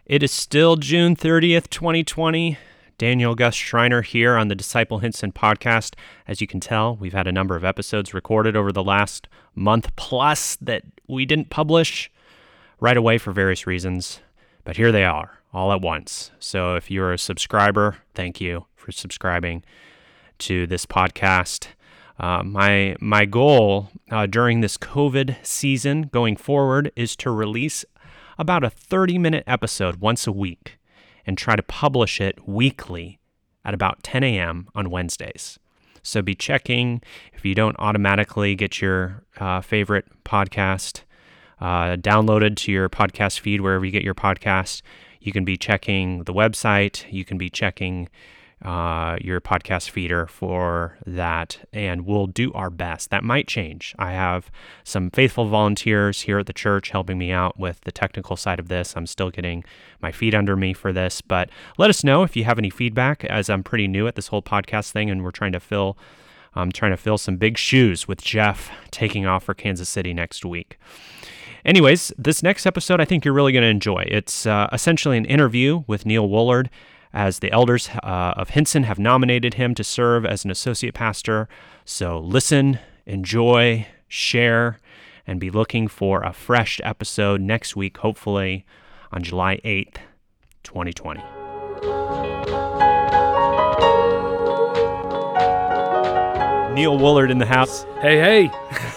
It is still June 30th, 2020. Daniel Gus Schreiner here on the Disciple Hinson podcast. As you can tell, we've had a number of episodes recorded over the last month plus that we didn't publish right away for various reasons, but here they are all at once. So if you're a subscriber, thank you for subscribing to this podcast. My goal during this COVID season going forward is to release about a 30-minute episode once a week and try to publish it weekly at about 10 a.m. on Wednesdays. So be checking if you don't automatically get your favorite podcast downloaded to your podcast feed wherever you get your podcast. You can be checking the website. You can be checking your podcast feeder for that, and we'll do our best. That might change. I have some faithful volunteers here at the church helping me out with the technical side of this. I'm still getting my feet under me for this, but let us know if you have any feedback, as I'm pretty new at this whole podcast thing, and we're trying to fill some big shoes with Jeff taking off for Kansas City next week. Anyways, this next episode I think you're really going to enjoy. It's essentially an interview with Neil Woolard, as the elders of Hinson have nominated him to serve as an associate pastor. So listen, enjoy, share, and be looking for a fresh episode next week, hopefully on July 8th, 2020. Neil Woolard in the house. Hey.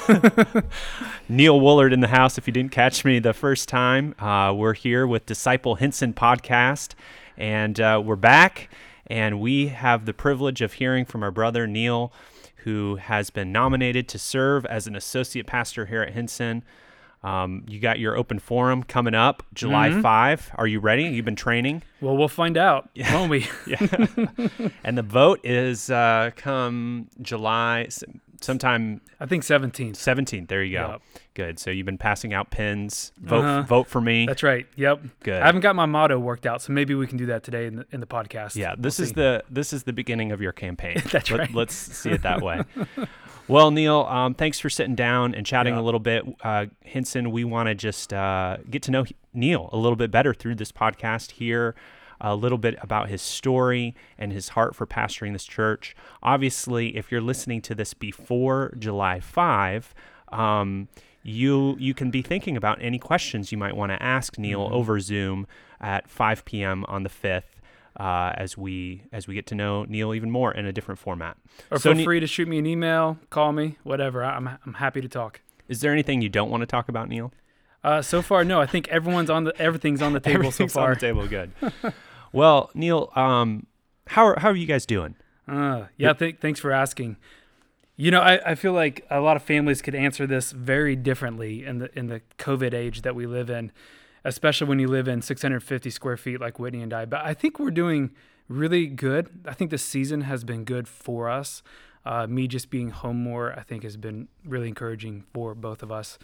Neil Woolard in the house. If you didn't catch me the first time, we're here with Disciple Hinson podcast. And we're back, and we have the privilege of hearing from our brother Neil, who has been nominated to serve as an associate pastor here at Hinson. You got your open forum coming up July 5. Are you ready? You've been training? Well, we'll find out, won't we? Yeah. And the vote is come July sometime. I think 17th. 17th. There you go. Yep. Good. So you've been passing out pins. Vote for me. That's right. Yep. Good. I haven't got my motto worked out, so maybe we can do that today in the podcast. Yeah. We'll This see. is the beginning of your campaign. That's right. Let's see it that way. Well, Neil, thanks for sitting down and chatting a little bit. Hinson, we want to just get to know Neil a little bit better through this podcast, hear a little bit about his story and his heart for pastoring this church. Obviously, if you're listening to this before July 5, you can be thinking about any questions you might want to ask Neil over Zoom at 5 p.m. on the 5th. As we get to know Neil even more in a different format. Or feel free to shoot me an email, call me, whatever. I'm happy to talk. Is there anything you don't want to talk about, Neil? So far, no. I think everything's on the table so far. On the table, good. Well, Neil, how are you guys doing? Thanks for asking. You know, I feel like a lot of families could answer this very differently in the COVID age that we live in, especially when you live in 650 square feet like Whitney and I. But I think we're doing really good. I think this season has been good for us. Me just being home more, I think, has been really encouraging for both of us.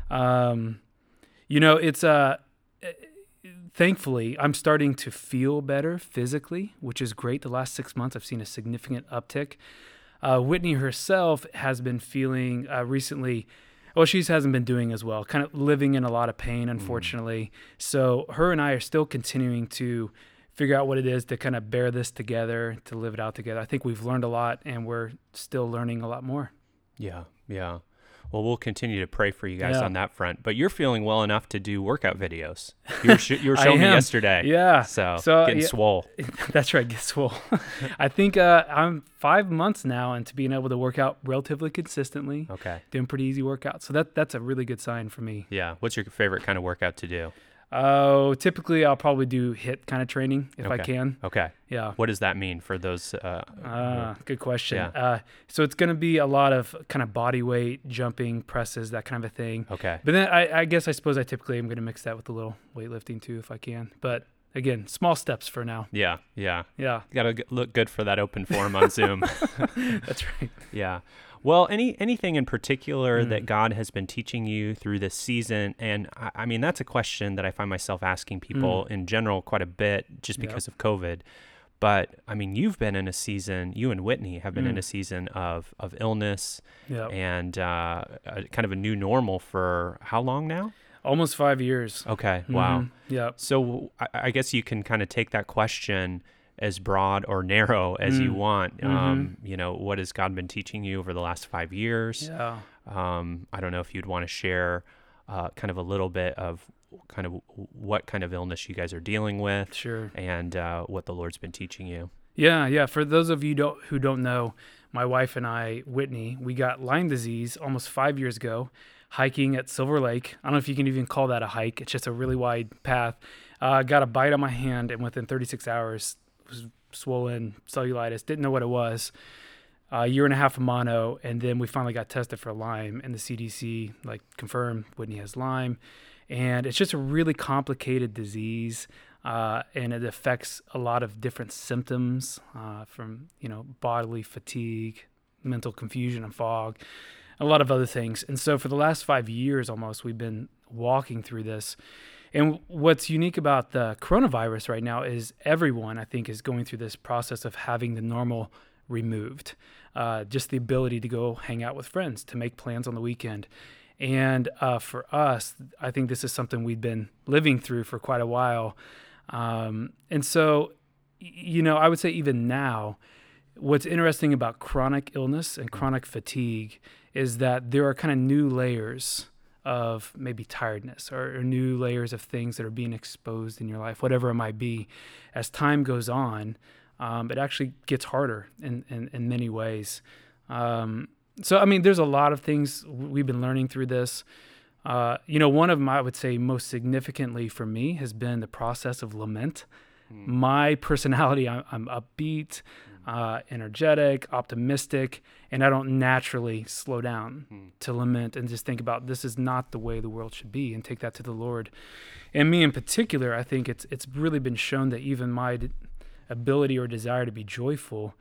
It's thankfully, I'm starting to feel better physically, which is great. The last 6 months, I've seen a significant uptick. Whitney herself has been feeling recently. Well, she hasn't been doing as well, kind of living in a lot of pain, unfortunately. So her and I are still continuing to figure out what it is to kind of bear this together, to live it out together. I think we've learned a lot, and we're still learning a lot more. Yeah. Well, we'll continue to pray for you guys on that front. But you're feeling well enough to do workout videos. You were showing me yesterday. Yeah. So getting swole. That's right, get swole. I think I'm 5 months now into being able to work out relatively consistently. Okay. Doing pretty easy workouts. So that's a really good sign for me. Yeah. What's your favorite kind of workout to do? Oh, typically I'll probably do HIIT kind of training if I can. Okay. Yeah. What does that mean for those? Good question. Yeah. So it's going to be a lot of kind of body weight, jumping, presses, that kind of a thing. Okay. But then I suppose I typically am going to mix that with a little weightlifting too if I can. But again, small steps for now. Yeah. Yeah. You got to look good for that open forum on Zoom. That's right. Yeah. Well, anything in particular that God has been teaching you through this season? And I mean, that's a question that I find myself asking people in general quite a bit just because of COVID. But I mean, you've been in a season, you and Whitney have been in a season of illness and kind of a new normal for how long now? Almost 5 years. Okay. Wow. Yeah. So I guess you can kind of take that question as broad or narrow as you want. What has God been teaching you over the last 5 years? Yeah. I don't know if you'd want to share kind of a little bit of kind of what kind of illness you guys are dealing with. Sure. And what the Lord's been teaching you. Yeah. For those of you who don't know, my wife and I, Whitney, we got Lyme disease almost 5 years ago, hiking at Silver Lake. I don't know if you can even call that a hike. It's just a really wide path. Got a bite on my hand, and within 36 hours, was swollen, cellulitis. Didn't know what it was. A year and a half of mono, and then we finally got tested for Lyme, and the CDC confirmed Whitney has Lyme, and it's just a really complicated disease. And it affects a lot of different symptoms from, bodily fatigue, mental confusion and fog, a lot of other things. And so for the last 5 years almost, we've been walking through this. And what's unique about the coronavirus right now is everyone, I think, is going through this process of having the normal removed, just the ability to go hang out with friends, to make plans on the weekend. And for us, I think this is something we've been living through for quite a while. And so, I would say even now, what's interesting about chronic illness and chronic fatigue is that there are kind of new layers of maybe tiredness or new layers of things that are being exposed in your life, whatever it might be. As time goes on, it actually gets harder in many ways. So, I mean, there's a lot of things we've been learning through this. One of them, I would say most significantly for me, has been the process of lament. My personality, I'm upbeat, energetic, optimistic, and I don't naturally slow down to lament and just think about this is not the way the world should be and take that to the Lord. And me in particular, I think it's really been shown that even my ability or desire to be joyful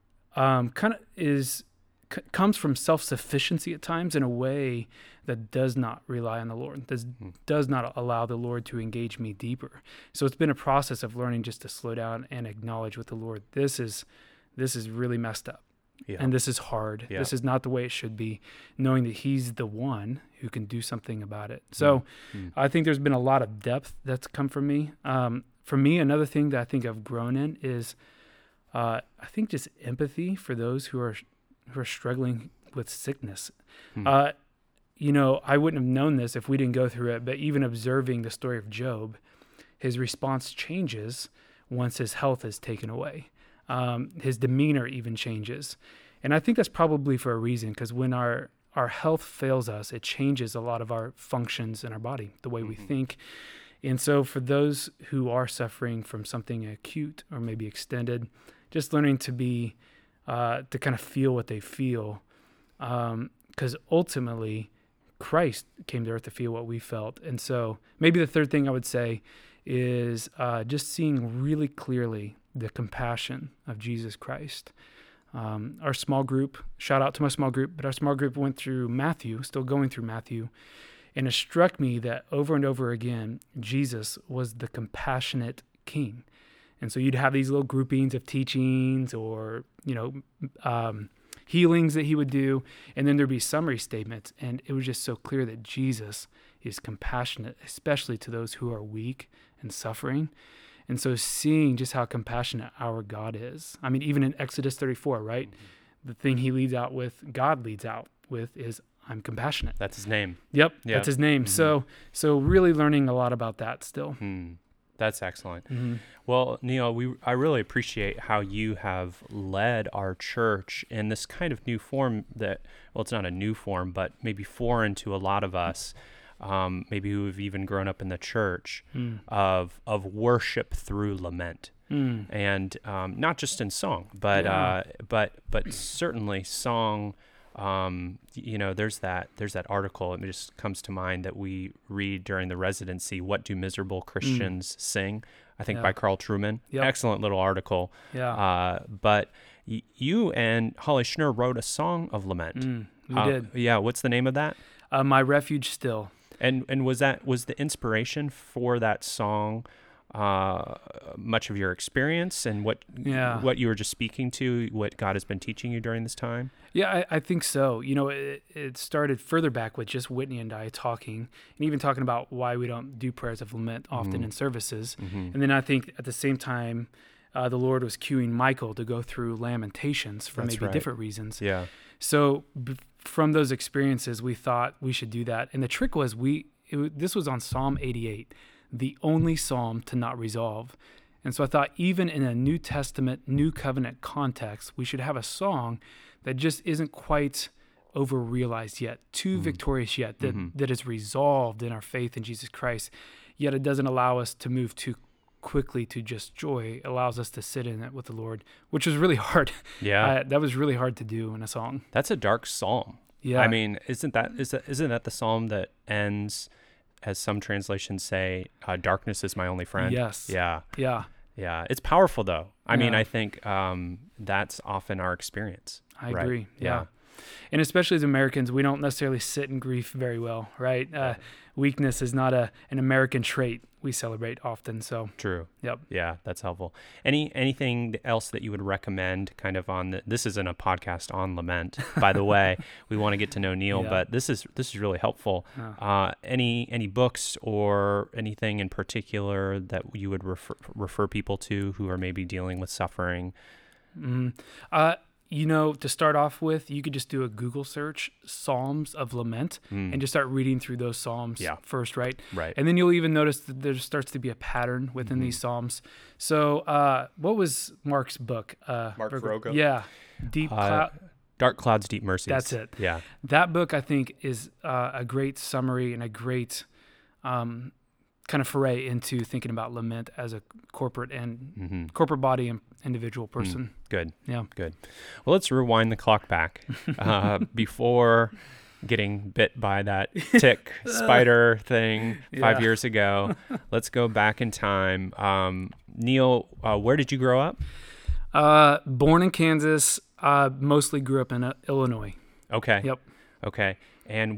comes from self-sufficiency at times in a way that does not rely on the Lord, does not allow the Lord to engage me deeper. So it's been a process of learning just to slow down and acknowledge with the Lord, this is really messed up. Yeah. And this is hard. Yeah. This is not the way it should be, knowing that He's the one who can do something about it. So I think there's been a lot of depth that's come from me. For me, another thing that I think I've grown in is I think just empathy for those who are struggling with sickness. I wouldn't have known this if we didn't go through it, but even observing the story of Job, his response changes once his health is taken away. His demeanor even changes. And I think that's probably for a reason, because when our health fails us, it changes a lot of our functions in our body, the way we think. And so for those who are suffering from something acute or maybe extended, just learning to be to kind of feel what they feel, because ultimately Christ came to earth to feel what we felt. And so maybe the third thing I would say is just seeing really clearly the compassion of Jesus Christ. Our small group, shout out to my small group, but our small group went through Matthew, still going through Matthew, and it struck me that over and over again, Jesus was the compassionate King. And so you'd have these little groupings of teachings or, healings that He would do, and then there'd be summary statements. And it was just so clear that Jesus is compassionate, especially to those who are weak and suffering. And so seeing just how compassionate our God is. I mean, even in Exodus 34, right? The thing God leads out with is, I'm compassionate. That's His name. Yep. That's His name. So really learning a lot about that still. That's excellent. Well, Neil, I really appreciate how you have led our church in this kind of new form that, well, it's not a new form, but maybe foreign to a lot of us, maybe who have even grown up in the church, of worship through lament. And not just in song, but certainly song. There's that article. It just comes to mind that we read during the residency. What do miserable Christians sing? I think by Carl Trueman. Yep. Excellent little article. Yeah. But you and Holly Schnur wrote a song of lament. We did. Yeah. What's the name of that? My Refuge Still. And was the inspiration for that song much of your experience and what you were just speaking to, what God has been teaching you during this time? Yeah, I think so. It started further back with just Whitney and I talking, and even talking about why we don't do prayers of lament often in services. And then I think at the same time, the Lord was cueing Michael to go through Lamentations for different reasons. Yeah. So from those experiences, we thought we should do that. And the trick was this was on Psalm 88, the only psalm to not resolve. And so I thought even in a New Testament, New Covenant context, we should have a song that just isn't quite over-realized yet, too victorious yet, that is resolved in our faith in Jesus Christ, yet it doesn't allow us to move too quickly to just joy. It allows us to sit in it with the Lord, which was really hard. Yeah. That was really hard to do in a song. That's a dark psalm. Yeah. I mean, isn't that the psalm that ends, as some translations say, darkness is my only friend? Yes. Yeah. Yeah. Yeah. It's powerful, though. I mean, I think that's often our experience. I agree. Yeah. And especially as Americans, we don't necessarily sit in grief very well, right? Weakness is not an American trait we celebrate often. So true. Yep. Yeah, that's helpful. Anything else that you would recommend kind of on this isn't a podcast on lament, by the way. We want to get to know Neil, but this is really helpful. Any books or anything in particular that you would refer people to who are maybe dealing with suffering? To start off with, you could just do a Google search, Psalms of Lament, and just start reading through those Psalms first, right? Right. And then you'll even notice that there starts to be a pattern within these Psalms. So what was Mark's book? Mark Verrogo? Yeah. Dark Clouds, Deep Mercies. That's it. Yeah. That book, I think, is a great summary and a great kind of foray into thinking about lament as a corporate body and individual person. Good. Yeah. Good. Well, let's rewind the clock back before getting bit by that tick spider thing 5 years ago. Let's go back in time. Neil, where did you grow up? Born in Kansas, mostly grew up in Illinois. Okay. Yep. Okay. And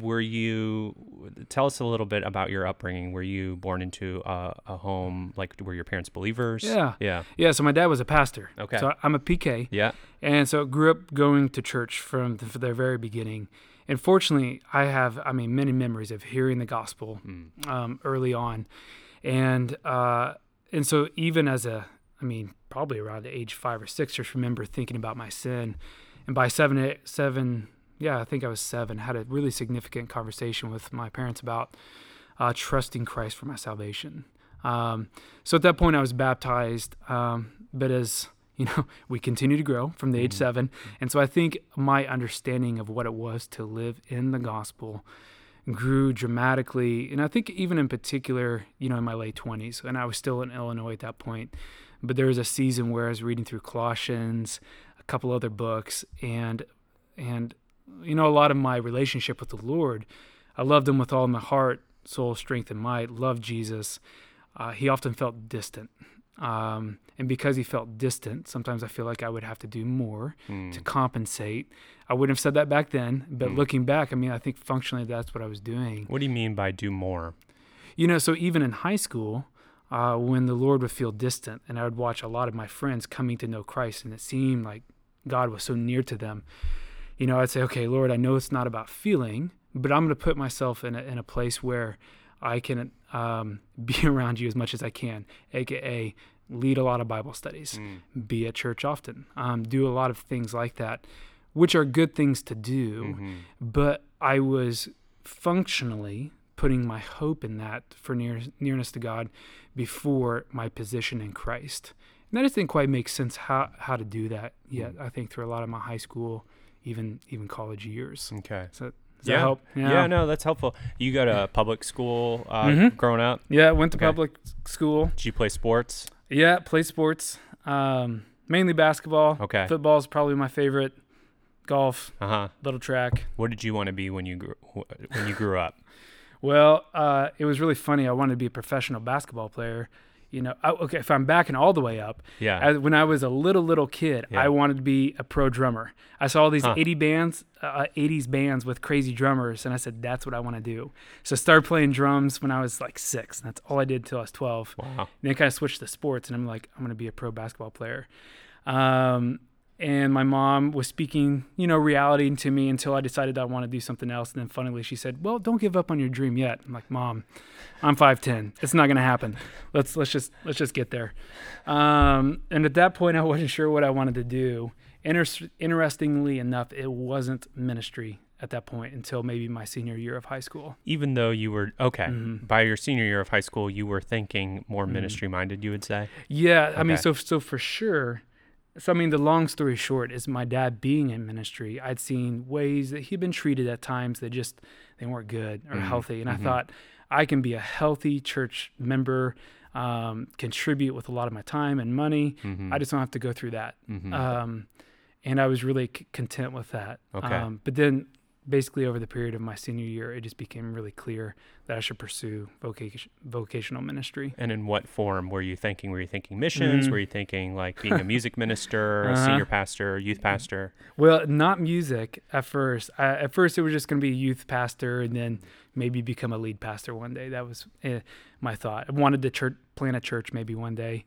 tell us a little bit about your upbringing. Were you born into a home, like, were your parents believers? Yeah. Yeah. Yeah, so my dad was a pastor. Okay. So I'm a PK. Yeah. And so grew up going to church from the very beginning. And fortunately, I have, many memories of hearing the gospel early on. And so even as probably around age 5 or 6, just remember thinking about my sin. And by seven, I think I was 7, had a really significant conversation with my parents about trusting Christ for my salvation. So at that point I was baptized, but as we continue to grow from the age 7. And so I think my understanding of what it was to live in the gospel grew dramatically. And I think even in particular, in my late 20s, and I was still in Illinois at that point, but there was a season where I was reading through Colossians, a couple other books, and a lot of my relationship with the Lord, I loved him with all my heart, soul, strength, and might, loved Jesus. He often felt distant. And because he felt distant, sometimes I feel like I would have to do more to compensate. I wouldn't have said that back then, but looking back, I think functionally that's what I was doing. What do you mean by do more? So even in high school, when the Lord would feel distant, and I would watch a lot of my friends coming to know Christ, and it seemed like God was so near to them, I'd say, okay, Lord, I know it's not about feeling, but I'm going to put myself in a place where I can be around you as much as I can, aka lead a lot of Bible studies, be at church often, do a lot of things like that, which are good things to do, but I was functionally putting my hope in that for nearness to God before my position in Christ. And that just didn't quite make sense how to do that yet, I think, through a lot of my high school, even college years. Okay. So does that help? Yeah, no, that's helpful. You go to public school growing up? Yeah, went to public school. Did you play sports? Yeah, play sports. Mainly basketball. Okay. Football is probably my favorite. Golf. Little track. What did you want to be when you grew up? Well, it was really funny. I wanted to be a professional basketball player, Okay, if I'm backing all the way up, when I was a little kid, I wanted to be a pro drummer. I saw all these 80s bands with crazy drummers, and I said, that's what I want to do. So I started playing drums when I was like 6, and that's all I did until I was 12. Wow. And then kind of switched to sports, and I'm like, I'm going to be a pro basketball player. And my mom was speaking, reality to me until I decided I want to do something else. And then funnily she said, well, don't give up on your dream yet. I'm like, Mom, I'm 5'10". It's not going to happen. Let's just get there. And at that point, I wasn't sure what I wanted to do. Interestingly enough, it wasn't ministry at that point until maybe my senior year of high school. Even though you were, by your senior year of high school, you were thinking more ministry minded, you would say? Yeah. Okay. I mean, so for sure. So, I mean, the long story short is my dad being in ministry, I'd seen ways that he'd been treated at times that they weren't good or healthy. And I thought, I can be a healthy church member, contribute with a lot of my time and money. I just don't have to go through that. And I was really content with that. Okay. But then basically over the period of my senior year, it just became really clear that I should pursue vocational ministry. And in what form were you thinking? Were you thinking missions? Were you thinking like being a music minister, a senior pastor, youth pastor? Well, not music at first. At first, it was just going to be a youth pastor and then maybe become a lead pastor one day. That was my thought. I wanted to plant a church maybe one day.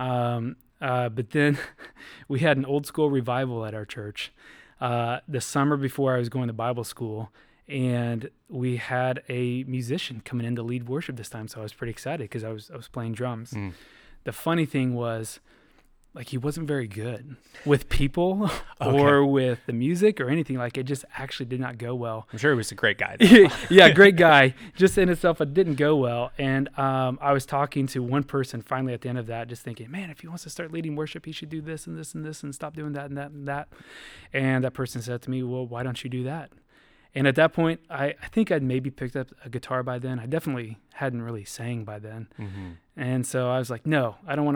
But then we had an old school revival at our church the summer before I was going to Bible school, and we had a musician coming in to lead worship this time. So I was pretty excited because I was playing drums. The funny thing was, like, he wasn't very good with people or with the music or anything. Like, it just actually did not go well. I'm sure he was a great guy. Yeah, great guy. Just in itself, it didn't go well. And I was talking to one person finally at the end of that, just thinking, man, if he wants to start leading worship, he should do this and this and this and stop doing that and that and that. And that person said to me, well, why don't you do that? And at that point, I think I'd maybe picked up a guitar by then. I definitely hadn't really sang by then. And so I was like, no, I don't want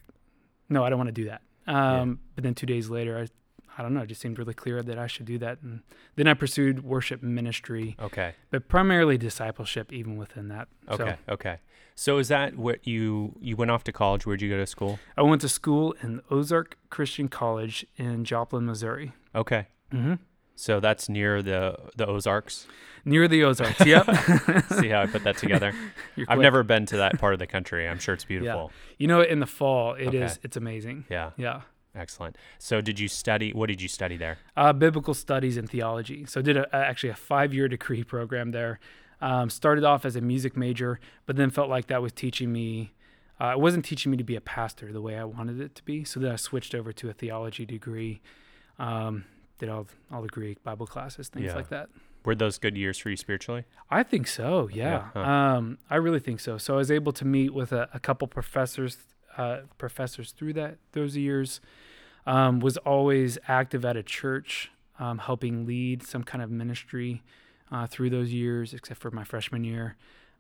to do that. But then 2 days later, I don't know, it just seemed really clear that I should do that. And then I pursued worship ministry. Okay. But primarily discipleship even within that. Okay. So is that what you went off to college? Where'd you go to school? I went to school in Ozark Christian College in Joplin, Missouri. Okay. So that's near the Ozarks? Near the Ozarks, yep. See how I put that together? I've never been to that part of the country. I'm sure it's beautiful. Yeah. In the fall, it's amazing. Yeah. Excellent. So what did you study there? Biblical studies and theology. So I did actually a 5-year degree program there. Started off as a music major, but then felt like that was teaching me, it wasn't teaching me to be a pastor the way I wanted it to be. So then I switched over to a theology degree, did all the Greek Bible classes, things like that. Were those good years for you spiritually? I think so, yeah. I really think so. So I was able to meet with a couple professors through those years. Was always active at a church, helping lead some kind of ministry through those years, except for my freshman year.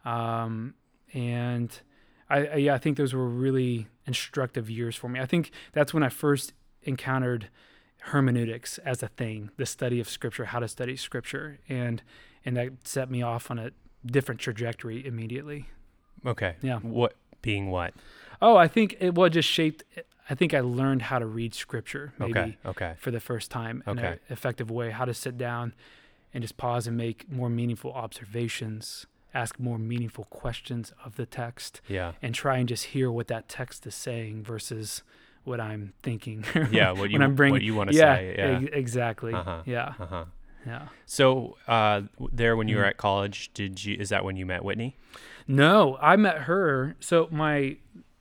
And I think those were really instructive years for me. I think that's when I first encountered hermeneutics as a thing, the study of Scripture, how to study Scripture, and that set me off on a different trajectory immediately. Okay. Yeah. What being what? Oh, I think it just shaped. I think I learned how to read Scripture maybe for the first time in an effective way, how to sit down and just pause and make more meaningful observations, ask more meaningful questions of the text, and try and just hear what that text is saying versus what I'm thinking. What you want to say. Yeah, exactly. Yeah. So there, when you were at college, is that when you met Whitney? No, I met her. So my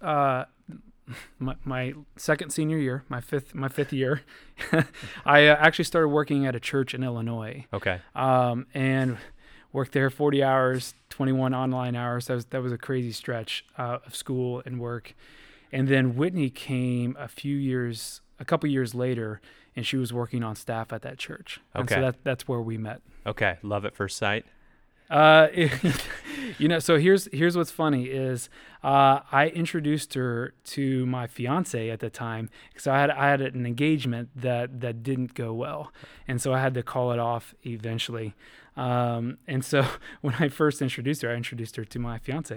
second senior year, my fifth year, I actually started working at a church in Illinois. Okay. And worked there 40 hours, 21 online hours. That was a crazy stretch of school and work. And then Whitney came a couple years later, and she was working on staff at that church. Okay. And so that's where we met. Okay. Love at first sight. So here's what's funny is I introduced her to my fiance at the time because I had an engagement that didn't go well, and so I had to call it off eventually. And so when I first introduced her, I introduced her to my fiance.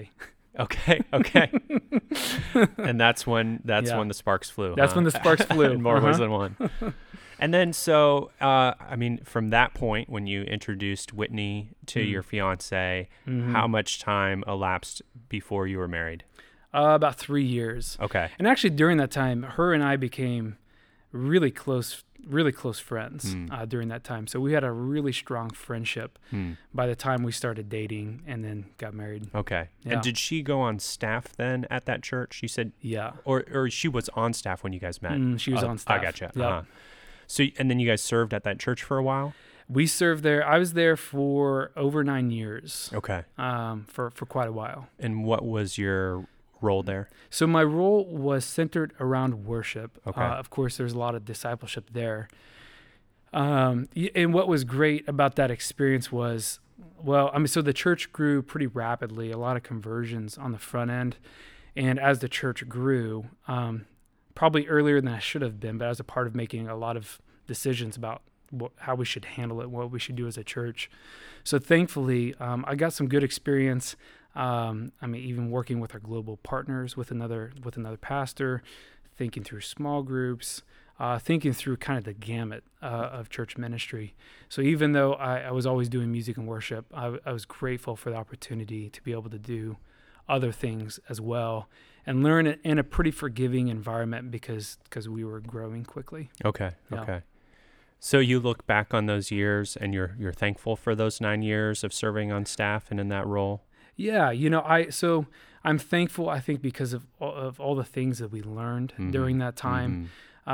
Okay. And that's when when the sparks flew. That's when the sparks flew. In more ways than one. And then from that point, when you introduced Whitney to your fiance, how much time elapsed before you were married? About 3 years. Okay. And actually, during that time, her and I became really close friends during that time. So we had a really strong friendship by the time we started dating and then got married. Okay. Yeah. And did she go on staff then at that church? You said, yeah, or she was on staff when you guys met. She was on staff. I gotcha. Yep. So, and then you guys served at that church for a while? We served there. I was there for over 9 years. Okay. For quite a while. And what was your role there? So my role was centered around worship. Okay. Of course, there's a lot of discipleship there. And what was great about that experience was, so the church grew pretty rapidly, a lot of conversions on the front end. And as the church grew, probably earlier than I should have been, but I was a part of making a lot of decisions about how we should handle it, what we should do as a church. So thankfully, I got some good experience. Even working with our global partners, with another pastor, thinking through small groups, thinking through kind of the gamut of church ministry. So even though I was always doing music and worship, I was grateful for the opportunity to be able to do other things as well and learn it in a pretty forgiving environment because we were growing quickly. Okay. Yeah. Okay. So you look back on those years and you're thankful for those 9 years of serving on staff and in that role? Yeah, I'm thankful, I think, because of all the things that we learned during that time.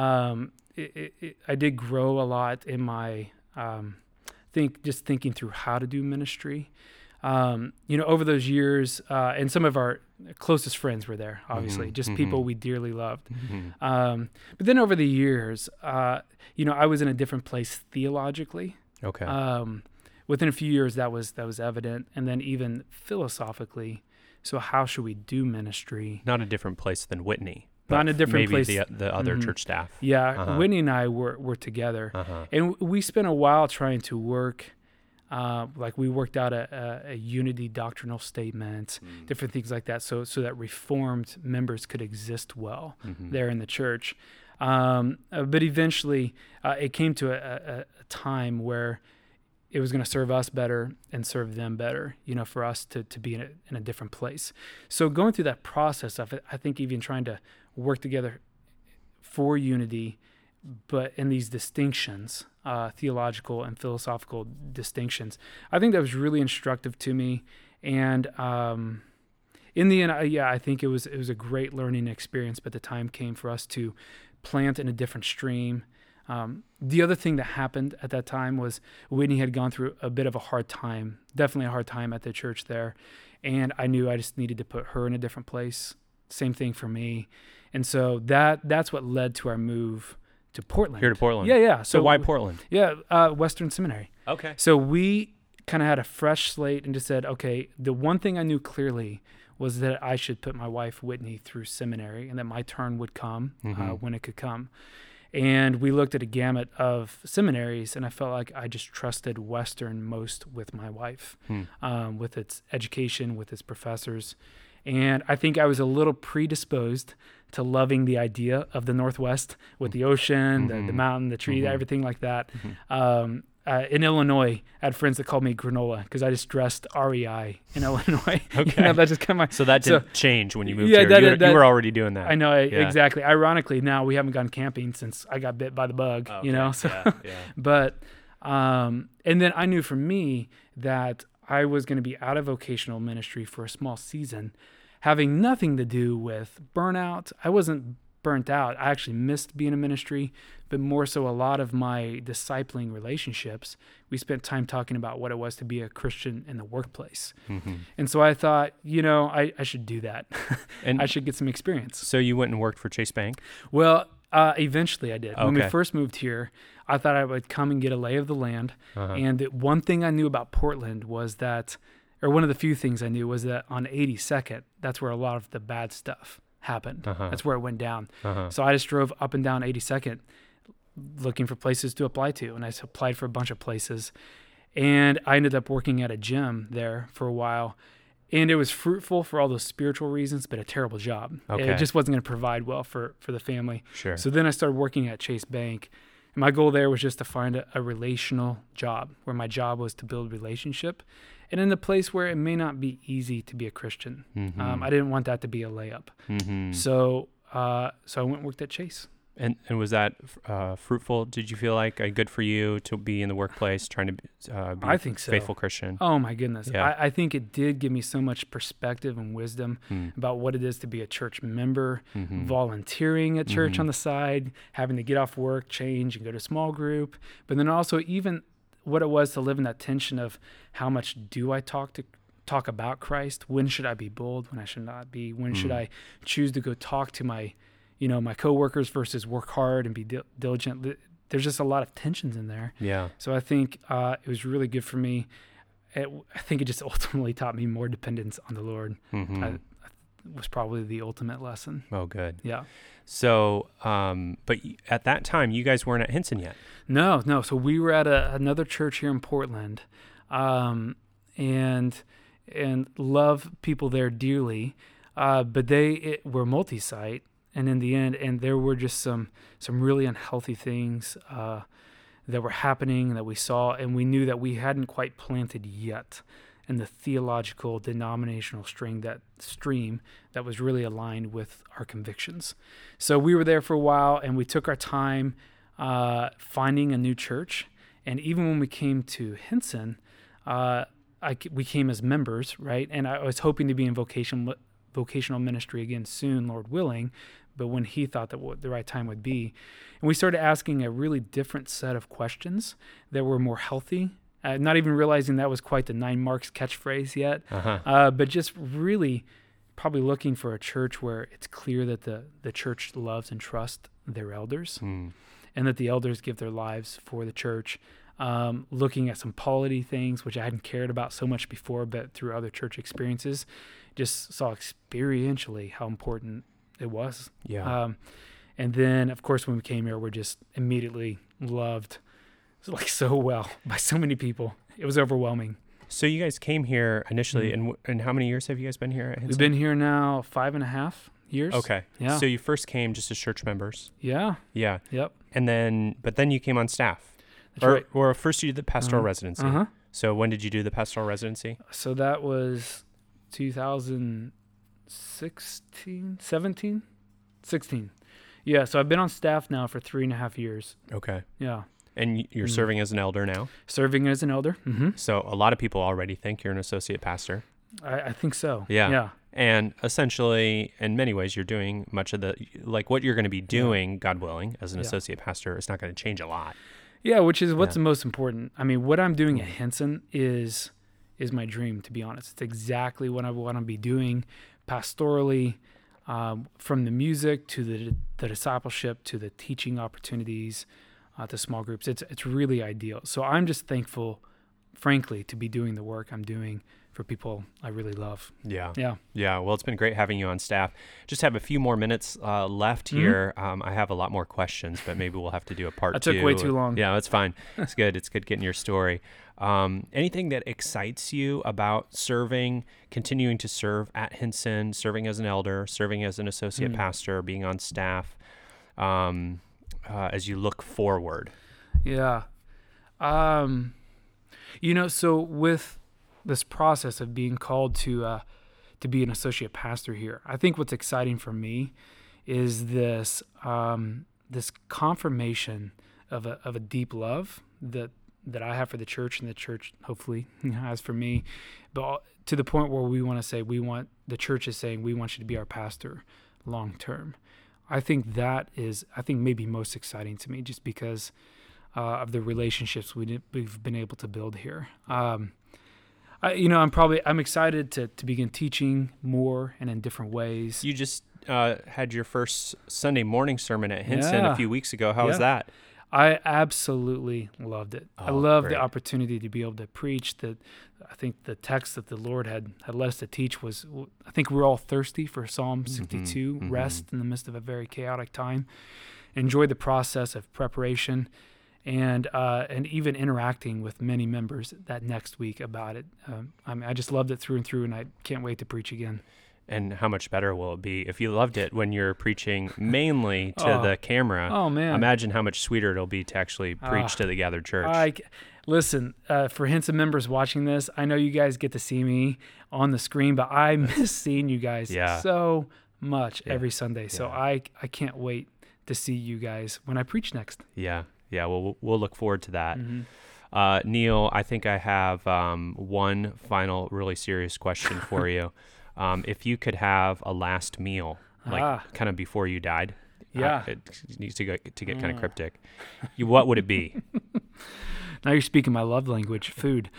I did grow a lot in my thinking through how to do ministry. Over those years, and some of our closest friends were there, obviously, just people we dearly loved. But then over the years, I was in a different place theologically. Okay. Within a few years, that was evident, and then even philosophically. So how should we do ministry? Not a different place than Whitney. Not in a different maybe place. The other church staff. Yeah, Whitney and I were together, and we spent a while trying to work. We worked out a unity doctrinal statement, different things like that, so that Reformed members could exist well there in the church. But eventually, it came to a time where it was going to serve us better and serve them better, for us to be in a different place. So going through that process of it, I think even trying to work together for unity, but in these distinctions, theological and philosophical distinctions, I think that was really instructive to me. And in the end, I think it was a great learning experience, but the time came for us to plant in a different stream. The other thing that happened at that time was Whitney had gone through a bit of a hard time, definitely a hard time at the church there. And I knew I just needed to put her in a different place. Same thing for me. And so that's what led to our move to Portland. Here to Portland. Yeah. So why Portland? Yeah, Western Seminary. Okay. So we kind of had a fresh slate and just said, okay, the one thing I knew clearly was that I should put my wife Whitney through seminary and that my turn would come when it could come. And we looked at a gamut of seminaries, and I felt like I just trusted Western most with my wife, with its education, with its professors. And I think I was a little predisposed to loving the idea of the Northwest with the ocean, the mountain, the tree, everything like that. In Illinois, I had friends that called me granola because I just dressed REI in Illinois. Okay. That just kind of so that didn't change when you moved here. You were already doing that. I know, exactly. Ironically, now we haven't gone camping since I got bit by the bug. Okay. So, yeah. But and then I knew for me that I was going to be out of vocational ministry for a small season, having nothing to do with burnout. I wasn't burnt out. I actually missed being in ministry, but more so a lot of my discipling relationships, we spent time talking about what it was to be a Christian in the workplace. And so I thought, I should do that. And I should get some experience. So you went and worked for Chase Bank? Well, eventually I did. Okay. When we first moved here, I thought I would come and get a lay of the land. And the one thing I knew about Portland was that, or one of the few things I knew was that on 82nd, that's where a lot of the bad stuff happened. That's where it went down. So I just drove up and down 82nd looking for places to apply to. And I applied for a bunch of places. And I ended up working at a gym there for a while. And it was fruitful for all those spiritual reasons, but a terrible job. Okay. It just wasn't going to provide well for the family. Sure. So then I started working at Chase Bank. And my goal there was just to find a relational job where my job was to build relationship and in a place where it may not be easy to be a Christian. Mm-hmm. I didn't want that to be a layup. Mm-hmm. So I went and worked at Chase. And was that fruitful? Did you feel like good for you to be in the workplace trying to be I think so. faithful Christian? Oh, my goodness. Yeah. I think it did give me so much perspective and wisdom about what it is to be a church member, volunteering at church on the side, having to get off work, change, and go to small group. But then also even what it was to live in that tension of how much do I talk about Christ? When should I be bold? When I should not be? When should I choose to go talk to my coworkers versus work hard and be diligent? There's just a lot of tensions in there. Yeah. So I think it was really good for me. I think it just ultimately taught me more dependence on the Lord. Was probably the ultimate lesson. Oh, good. Yeah. So, but at that time, you guys weren't at Hinson yet. No. So we were at another church here in Portland, and love people there dearly, but they were multi-site. And in the end, and there were just some really unhealthy things that were happening that we saw, and we knew that we hadn't quite planted yet in the theological denominational stream that was really aligned with our convictions. So we were there for a while, and we took our time finding a new church. And even when we came to Hinson, we came as members, right? And I was hoping to be in vocational ministry again soon, Lord willing, but when he thought that what the right time would be. And we started asking a really different set of questions that were more healthy, not even realizing that was quite the 9 Marks catchphrase yet, but just really probably looking for a church where it's clear that the church loves and trusts their elders and that the elders give their lives for the church. Looking at some polity things, which I hadn't cared about so much before, but through other church experiences, just saw experientially how important it was. Yeah. And then, of course, when we came here, we're just immediately loved so well by so many people. It was overwhelming. So you guys came here initially, and how many years have you guys been here at Hinson? We've been here now 5.5 years. Okay. Yeah. So you first came just as church members. Yeah. Yeah. Yep. But then you came on staff. That's right. Or first you did the pastoral residency. Uh-huh. So when did you do the pastoral residency? So that was 16. Yeah, so I've been on staff now for 3.5 years. Okay. Yeah. And you're serving as an elder now? Serving as an elder. Mm-hmm. So a lot of people already think you're an associate pastor. I think so. Yeah. Yeah. And essentially, in many ways, you're doing much of what you're going to be doing, God willing, as an associate pastor. It's not going to change a lot. Yeah, which is what's the most important. I mean, what I'm doing at Hinson is my dream, to be honest. It's exactly what I want to be doing pastorally, from the music to the discipleship to the teaching opportunities to small groups. It's really ideal. So I'm just thankful, frankly, to be doing the work I'm doing for people I really love. Yeah. Yeah. Yeah. Well, it's been great having you on staff. Just have a few more minutes left here. I have a lot more questions, but maybe we'll have to do a part 2. That took way too long. Yeah, that's fine. It's good. It's good getting your story. Anything that excites you about continuing to serve at Hinson, serving as an elder, serving as an associate pastor, being on staff, as you look forward? Yeah. So with this process of being called to be an associate pastor here, I think what's exciting for me is this confirmation of a deep love that I have for the church, and the church hopefully has for me, but to the point where the church is saying we want you to be our pastor long term. I think that is maybe most exciting to me, just because of the relationships we've been able to build here. I'm excited to begin teaching more and in different ways. You just had your first Sunday morning sermon at Hinson a few weeks ago. How was that? I absolutely loved it. I love the opportunity to be able to preach. I think the text that the Lord had led us to teach was, I think we're all thirsty for Psalm 62, rest in the midst of a very chaotic time. Enjoy the process of preparation. and even interacting with many members that next week about it. I just loved it through and through, and I can't wait to preach again. And how much better will it be if you loved it when you're preaching mainly to the camera? Oh, man. Imagine how much sweeter it'll be to actually preach to the gathered church. Listen, for Hinson members watching this, I know you guys get to see me on the screen, but I miss seeing you guys so much every Sunday. So I can't wait to see you guys when I preach next. Yeah. Well, we'll look forward to that. Neil, I think I have one final really serious question for you. If you could have a last meal, like kind of before you died, it needs to get kind of cryptic. What would it be? Now you're speaking my love language, food.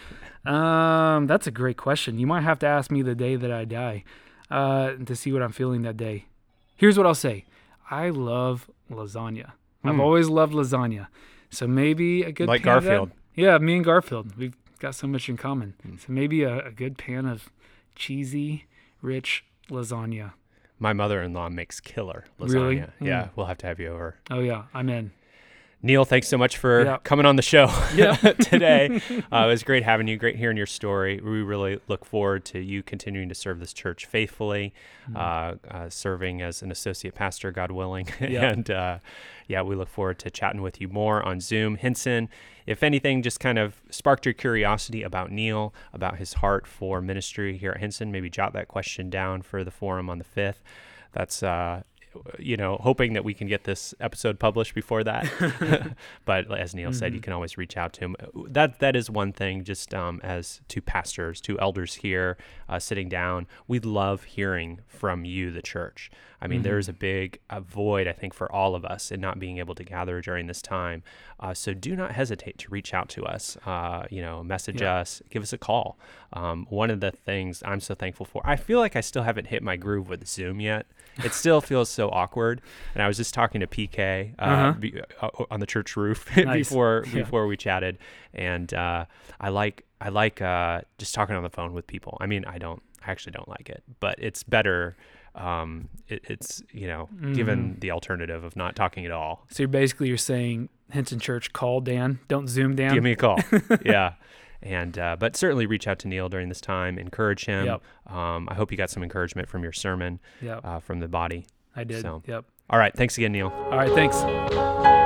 That's a great question. You might have to ask me the day that I die to see what I'm feeling that day. Here's what I'll say. I love lasagna. I've always loved lasagna. So maybe a good like pan Garfield. Of that. Yeah, me and Garfield. We've got so much in common. So maybe a good pan of cheesy, rich lasagna. My mother-in-law makes killer lasagna. Really? Yeah, we'll have to have you over. Oh, yeah, I'm in. Neil, thanks so much for coming on the show today. It was great having you, great hearing your story. We really look forward to you continuing to serve this church faithfully, serving as an associate pastor, God willing. And we look forward to chatting with you more on Zoom. Hinson, if anything just kind of sparked your curiosity about Neil, about his heart for ministry here at Hinson, maybe jot that question down for the forum on the 5th. That's hoping that we can get this episode published before that. But as Neil said, you can always reach out to him. That is one thing, just as two pastors, two elders here sitting down, we love hearing from you, the church. I mean, there's a big void, I think, for all of us in not being able to gather during this time. So do not hesitate to reach out to us, message us, give us a call. One of the things I'm so thankful for, I feel like I still haven't hit my groove with Zoom yet. It still feels so awkward. And I was just talking to PK on the church roof before we chatted. And I like just talking on the phone with people. I mean, I actually don't like it, but it's better. It's given the alternative of not talking at all. So you're saying, Hinson Church, call Dan, don't Zoom Dan. Give me a call. Yeah. And but certainly reach out to Neil during this time, encourage him. Yep. I hope you got some encouragement from your sermon from the body. I did. So. Yep. All right. Thanks again, Neil. All right. Thanks.